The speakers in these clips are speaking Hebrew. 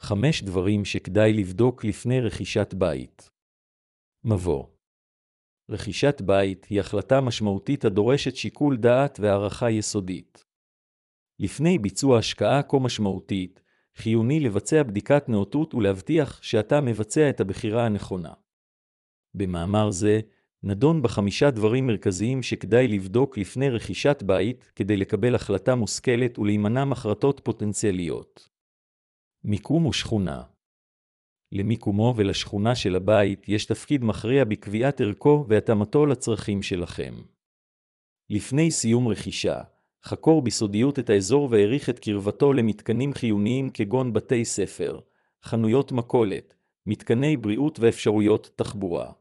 5 דברים שכדאי לבדוק לפני רכישת בית. מבוא. רכישת בית היא החלטה משמעותית הדורשת שיקול דעת והערכה יסודית. לפני ביצוע השקעה כה משמעותית, חיוני לבצע בדיקת נאותות ולהבטיח שאתה מבצע את הבחירה הנכונה. במאמר זה, נדון ב5 דברים מרכזיים שכדאי לבדוק לפני רכישת בית כדי לקבל החלטה מושכלת ולהימנע מחרטות פוטנציאליות. מיקום ושכונה. למיקומו ולשכונה של הבית יש תפקיד מכריע בקביעת ערכו והתאמתו לצרכים שלכם. לפני סיום רכישה, חקור בסודיות את האזור והעריך את קרבתו למתקנים חיוניים כגון בתי ספר, חנויות מכולת, מתקני בריאות ואפשרויות תחבורה.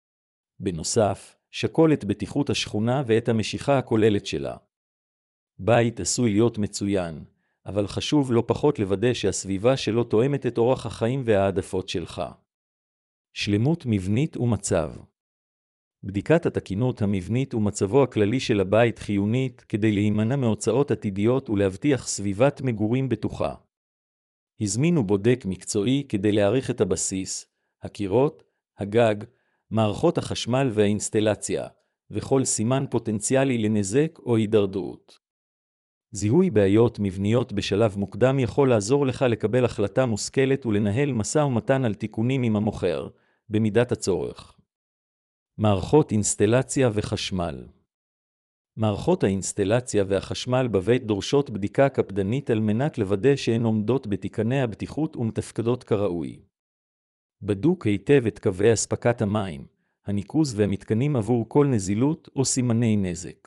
בנוסף, שקול את בטיחות השכונה ואת המשיכה הכוללת שלה. בית עשוי להיות מצוין, אבל חשוב לא פחות לוודא שהסביבה שלו תואמת את אורח החיים והעדפות שלך. שלמות מבנית ומצב. בדיקת התקינות המבנית ומצבו הכללי של הבית חיונית כדי להימנע מהוצאות עתידיות ולהבטיח סביבת מגורים בטוחה. הזמינו בודק מקצועי כדי להעריך את הבסיס, הקירות, הגג, מערכות החשמל והאינסטלציה, וכל סימן פוטנציאלי לנזק או הידרדרות. זיהוי בעיות מבניות בשלב מוקדם יכול לעזור לך לקבל החלטה מושכלת ולנהל משא ומתן על תיקונים עם המוכר, במידת הצורך. מערכות אינסטלציה וחשמל. מערכות האינסטלציה והחשמל בבית דורשות בדיקה קפדנית על מנת לוודא שהן עומדות בתקני הבטיחות ומתפקדות כראוי. בדוק היטב את קווי אספקת המים, הניקוז והמתקנים עבור כל נזילות או סימני נזק.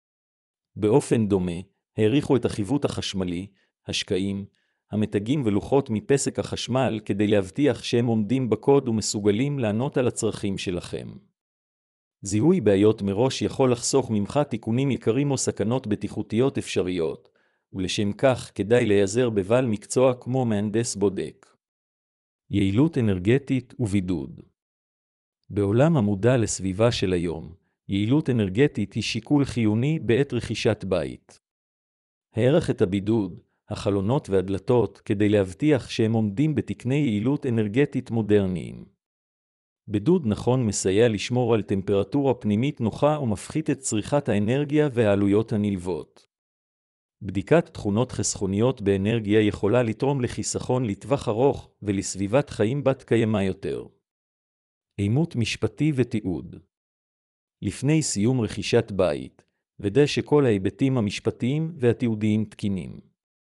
באופן דומה, העריכו את החיווט החשמלי, השקעים, המתגים ולוחות מפסק החשמל כדי להבטיח שהם עומדים בקוד ומסוגלים לענות על הצרכים שלכם. זיהוי בעיות מראש יכול לחסוך ממך תיקונים יקרים או סכנות בטיחותיות אפשריות, ולשם כך כדאי להיעזר בבעל מקצוע כמו מהנדס בודק. יעילות אנרגטית ובידוד. בעולם המודע לסביבה של היום, יעילות אנרגטית היא שיקול חיוני בעת רכישת בית. הערך את הבידוד, החלונות והדלתות כדי להבטיח שהם עומדים בתקני יעילות אנרגטית מודרניים. בידוד נכון מסייע לשמור על טמפרטורה פנימית נוחה ומפחית את צריכת האנרגיה והעלויות הנלוות. בדיקת תכונות חסכוניות באנרגיה יכולה לתרום לחיסכון לטווח ארוך ולסביבת חיים בת קיימא יותר. אימות משפטי ותיעוד. לפני סיום רכישת בית, ודא שכל ההיבטים המשפטיים והתיעודיים תקינים.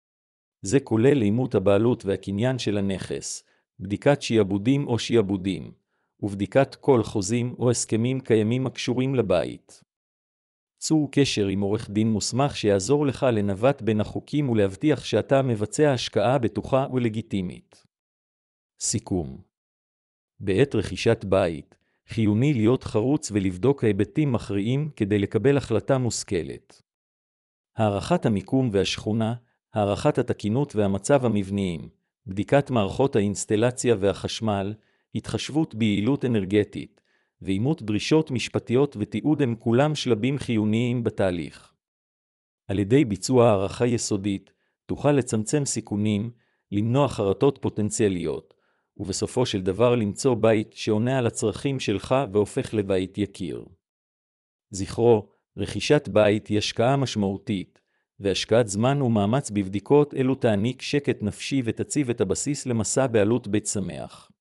זה כולל אימות הבעלות והקניין של הנכס, בדיקת שיעבודים או שיעבודים, ובדיקת כל חוזים או הסכמים קיימים הקשורים לבית. צור קשר עם עורך דין מוסמך שיעזור לך לנווט בין החוקים ולהבטיח שאתה מבצע השקעה בטוחה ולגיטימית. סיכום. בעת רכישת בית, חיוני להיות חרוץ ולבדוק היבטים מכריעים כדי לקבל החלטה מושכלת. הערכת המיקום והשכונה, הערכת התקינות והמצב המבניים, בדיקת מערכות האינסטלציה והחשמל, התחשבות ביעילות אנרגטית, ואימות דרישות משפטיות ותיעוד הם כולם שלבים חיוניים בתהליך. על ידי ביצוע הערכה יסודית, תוכל לצמצם סיכונים, למנוע חרטות פוטנציאליות, ובסופו של דבר למצוא בית שעונה על הצרכים שלך והופך לבית יקיר. זכרו, רכישת בית היא השקעה משמעותית, והשקעת זמן ומאמץ בבדיקות אלו תעניק שקט נפשי ותציב את הבסיס למסע בעלות בית שמח.